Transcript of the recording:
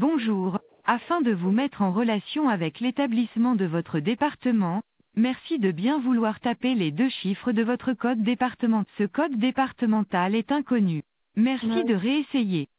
Bonjour, afin de vous mettre en relation avec l'établissement de votre département, merci de bien vouloir taper les 2 chiffres de votre code départemental. Ce code départemental est inconnu. Merci Ouais. de réessayer.